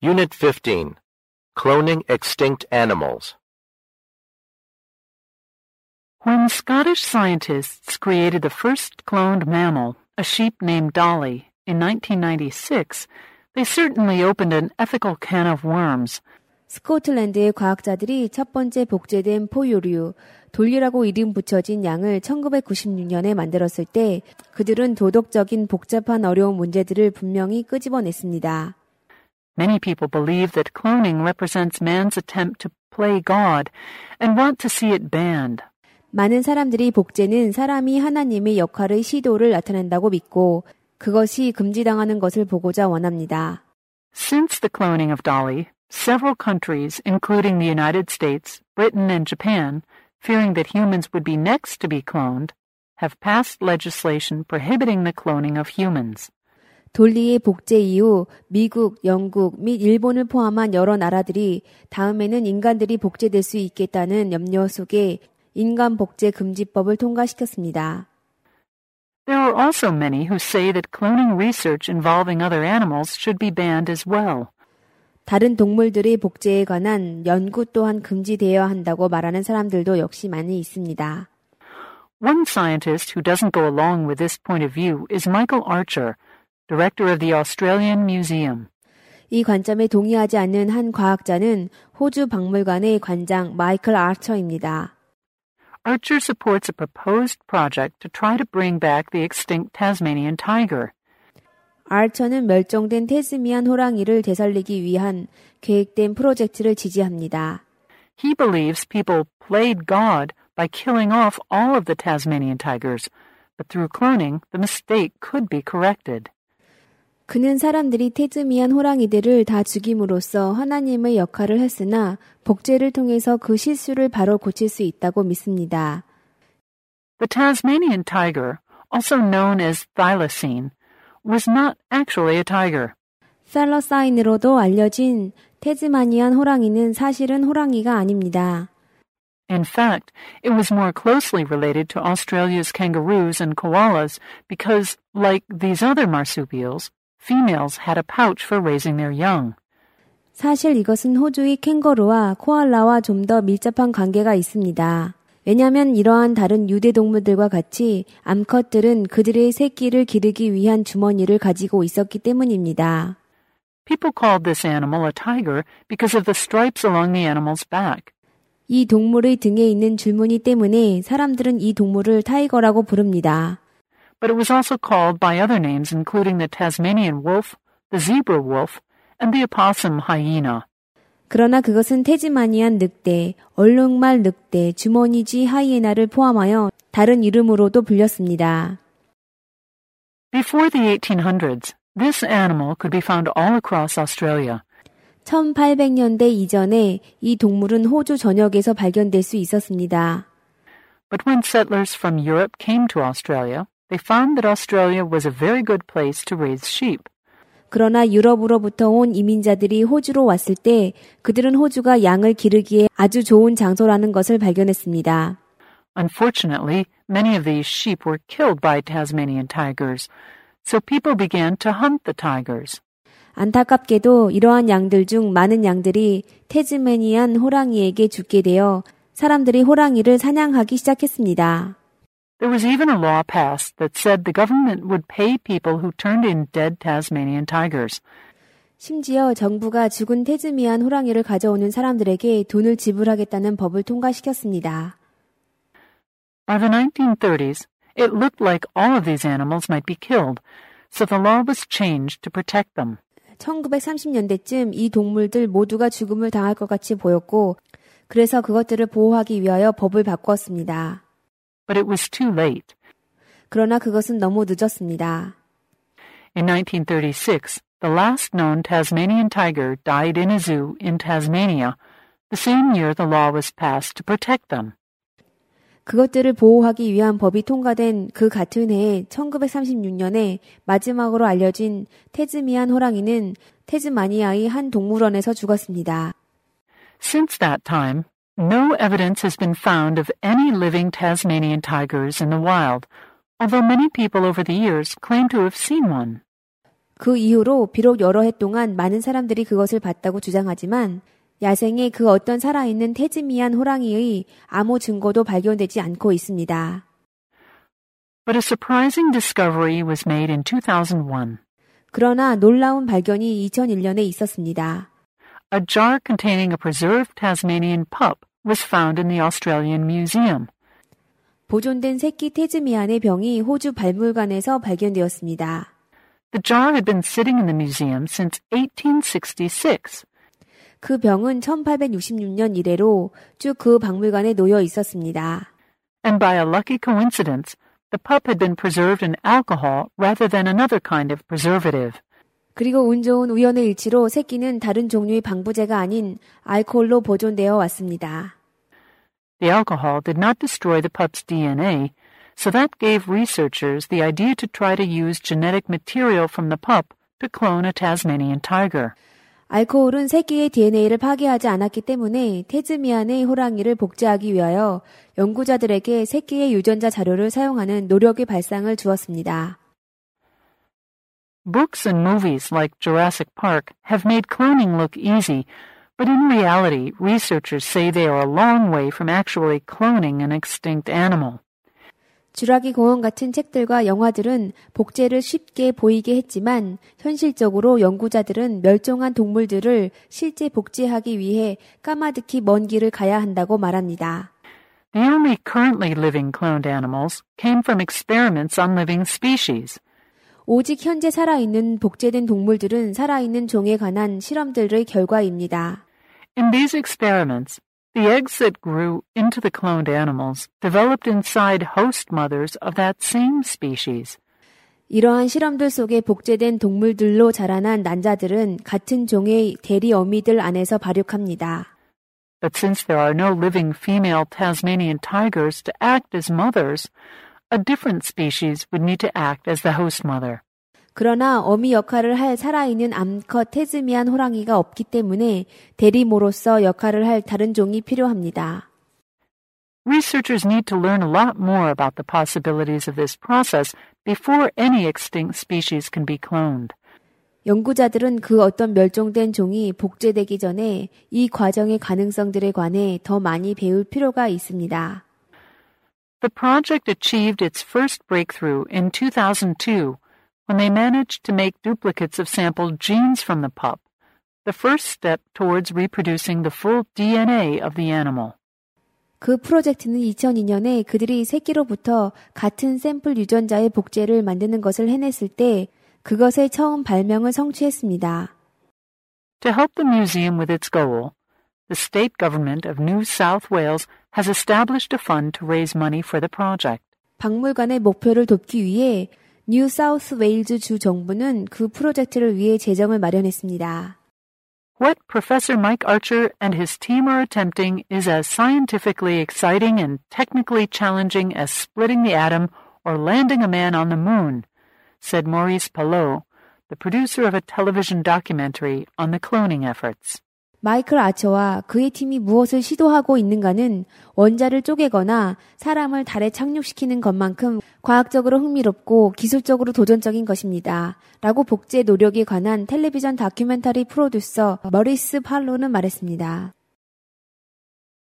Unit 15. Cloning Extinct Animals. When Scottish scientists created the first cloned mammal, a sheep named Dolly, in 1996, they certainly opened an ethical can of worms. 스코틀랜드의 과학자들이 첫 번째 복제된 포유류, 돌리라고 이름 붙여진 양을 1996년에 만들었을 때 그들은 도덕적인 복잡한 어려운 문제들을 분명히 끄집어냈습니다. Many people believe that cloning represents man's attempt to play God and want to see it banned. 많은 사람들이 복제는 사람이 하나님의 역할의 시도를 나타낸다고 믿고 그것이 금지당하는 것을 보고자 원합니다. Since the cloning of Dolly, several countries, including the United States, Britain, and Japan, fearing that humans would be next to be cloned, have passed legislation prohibiting the cloning of humans. 돌리의 복제 이후 미국, 영국 및 일본을 포함한 여러 나라들이 다음에는 인간들이 복제될 수 있겠다는 염려 속에 인간 복제 금지법을 통과시켰습니다. There are also many who say that cloning research involving other animals should be banned as well. 다른 동물들의 복제에 관한 연구 또한 금지되어야 한다고 말하는 사람들도 역시 많이 있습니다. One scientist who doesn't go along with this point of view is Michael Archer, director of the Australian Museum. 이 관점에 동의하지 않는 한 과학자는 호주 박물관의 관장 마이클 아처입니다. Archer supports a proposed project to try to bring back the extinct Tasmanian tiger. 아처는 멸종된 태즈미안 호랑이를 되살리기 위한 계획된 프로젝트를 지지합니다. He believes people played God by killing off all of the Tasmanian tigers, but through cloning, the mistake could be corrected. 그는 사람들이 태즈미안 호랑이들을 다 죽임으로써 하나님의 역할을 했으나 복제를 통해서 그 실수를 바로 고칠 수 있다고 믿습니다. The Tasmanian tiger, also known as thylacine, was not actually a tiger. 살러사인으로도 알려진 태즈마니안 호랑이는 사실은 호랑이가 아닙니다. In fact, it was more closely related to Australia's kangaroos and koalas because, like these other marsupials, females had a pouch for raising their young. 사실 이것은 호주의 캥거루와 코알라와 좀 더 밀접한 관계가 있습니다. 왜냐하면 이러한 다른 유대동물들과 같이 암컷들은 그들의 새끼를 기르기 위한 주머니를 가지고 있었기 때문입니다. People called this animal a tiger because of the stripes along the animal's back. 이 동물의 등에 있는 줄무늬 때문에 사람들은 이 동물을 타이거라고 부릅니다. But it was also called by other names including the Tasmanian wolf, the zebra wolf, and the opossum hyena. 그러나 그것은 태즈마니안 늑대, 얼룩말 늑대, 주머니쥐 하이에나를 포함하여 다른 이름으로도 불렸습니다. Before the 1800s, this animal could be found all across Australia. 1800년대 이전에 이 동물은 호주 전역에서 발견될 수 있었습니다. But when settlers from Europe came to Australia, they found that Australia was a very good place to raise sheep. 그러나 유럽으로부터 온 이민자들이 호주로 왔을 때 그들은 호주가 양을 기르기에 아주 좋은 장소라는 것을 발견했습니다. Unfortunately, many of these sheep were killed by Tasmanian tigers, so people began to hunt the tigers. 안타깝게도 이러한 양들 중 많은 양들이 태즈메니안 호랑이에게 죽게 되어 사람들이 호랑이를 사냥하기 시작했습니다. There was even a law passed that said the government would pay people who turned in dead Tasmanian tigers. 심지어 정부가 죽은 태즈미안 호랑이를 가져오는 사람들에게 돈을 지불하겠다는 법을 통과시켰습니다. By the 1930s, it looked like all of these animals might be killed, so the law was changed to protect them. 1930년대쯤 이 동물들 모두가 죽음을 당할 것 같이 보였고 그래서 그것들을 보호하기 위하여 법을 바꾸었습니다. But it was too late. 그러나 그것은 너무 늦었습니다. In 1936, the last known Tasmanian tiger died in a zoo in Tasmania, the same year the law was passed to protect them. 그것들을 보호하기 위한 법이 통과된 그 같은 해에 1936년에 마지막으로 알려진 태즈미안 호랑이는 태즈마니아의 한 동물원에서 죽었습니다. Since that time, no evidence has been found of any living Tasmanian tigers in the wild, although many people over the years claim to have seen one. 그 이후로 비록 여러 해 동안 많은 사람들이 그것을 봤다고 주장하지만 야생에 그 어떤 살아있는 태즈미안 호랑이의 아무 증거도 발견되지 않고 있습니다. But a surprising discovery was made in 2001. 그러나 놀라운 발견이 2001년에 있었습니다. A jar containing a preserved Tasmanian pup was found in the Australian Museum. 보존된 새끼 태즈미안의 병이 호주 박물관에서 발견되었습니다. The jar had been sitting in the museum since 1866. 그 병은 1866년 이래로 쭉 그 박물관에 놓여 있었습니다. And by a lucky coincidence, the pup had been preserved in alcohol rather than another kind of preservative. 그리고 운 좋은 우연의 일치로 새끼는 다른 종류의 방부제가 아닌 알코올로 보존되어 왔습니다. The alcohol did not destroy the pup's DNA, so that gave researchers the idea to try to use genetic material from the pup to clone a Tasmanian tiger. 알코올은 새끼의 DNA를 파괴하지 않았기 때문에 태즈미안의 호랑이를 복제하기 위하여 연구자들에게 새끼의 유전자 자료를 사용하는 노력의 발상을 주었습니다. Books and movies like Jurassic Park have made cloning look easy, but in reality, researchers say they are a long way from actually cloning an extinct animal. 주라기 공원 같은 책들과 영화들은 복제를 쉽게 보이게 했지만 현실적으로 연구자들은 멸종한 동물들을 실제 복제하기 위해 까마득히 먼 길을 가야 한다고 말합니다. The only currently living cloned animals came from experiments on living species. 오직 현재 살아있는 복제된 동물들은 살아있는 종에 관한 실험들의 결과입니다. In these experiments, the eggs that grew into the cloned animals developed inside host mothers of that same species. 이러한 실험들 속에 복제된 동물들로 자라난 난자들은 같은 종의 대리 어미들 안에서 발육합니다. But since there are no living female Tasmanian tigers to act as mothers, a different species would need to act as the host mother. 그러나 어미 역할을 할 살아있는 암컷 태즈미안 호랑이가 없기 때문에 대리모로서 역할을 할 다른 종이 필요합니다. Researchers need to learn a lot more about the possibilities of this process before any extinct species can be cloned. 연구자들은 그 어떤 멸종된 종이 복제되기 전에 이 과정의 가능성들에 관해 더 많이 배울 필요가 있습니다. The project achieved its first breakthrough in 2002 when they managed to make duplicates of sampled genes from the pup, the first step towards reproducing the full DNA of the animal. 그 프로젝트는 2002년에 그들이 새끼로부터 같은 샘플 유전자의 복제를 만드는 것을 해냈을 때 그것의 처음 발명을 성취했습니다. To help the museum with its goal, the state government of New South Wales has established a fund to raise money for the project. 박물관의 목표를 돕기 위해 뉴 사우스 웨일즈 주 정부는 그 프로젝트를 위해 재정을 마련했습니다. What Professor Mike Archer and his team are attempting is as scientifically exciting and technically challenging as splitting the atom or landing a man on the moon, said Maurice Palot, the producer of a television documentary on the cloning efforts. 마이클 아처와 그의 팀이 무엇을 시도하고 있는가는 원자를 쪼개거나 사람을 달에 착륙시키는 것만큼 과학적으로 흥미롭고 기술적으로 도전적인 것입니다. 라고 복제 노력에 관한 텔레비전 다큐멘터리 프로듀서 머리스 팔로는 말했습니다.